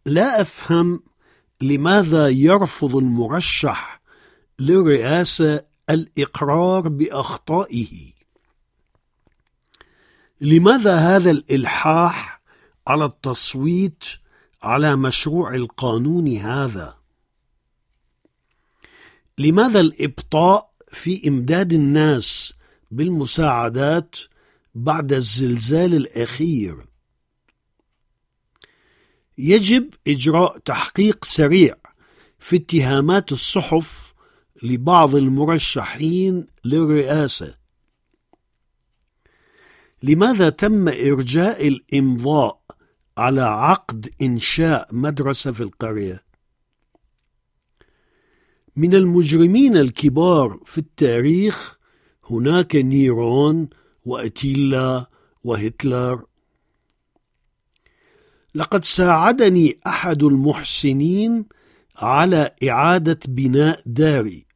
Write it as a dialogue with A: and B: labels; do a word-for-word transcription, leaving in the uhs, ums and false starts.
A: لا أفهم لماذا يرفض المرشح للرئاسة الإقرار بأخطائه. لماذا هذا الإلحاح على التصويت على مشروع القانون هذا؟ لماذا الإبطاء في إمداد الناس بالمساعدات بعد الزلزال الأخير؟ يجب إجراء تحقيق سريع في اتهامات الصحف لبعض المرشحين للرئاسة. لماذا تم إرجاء الإمضاء على عقد إنشاء مدرسة في القرية؟ من المجرمين الكبار في التاريخ هناك نيرون وأتيلا وهتلر. لقد ساعدني أحد المحسنين على إعادة بناء داري،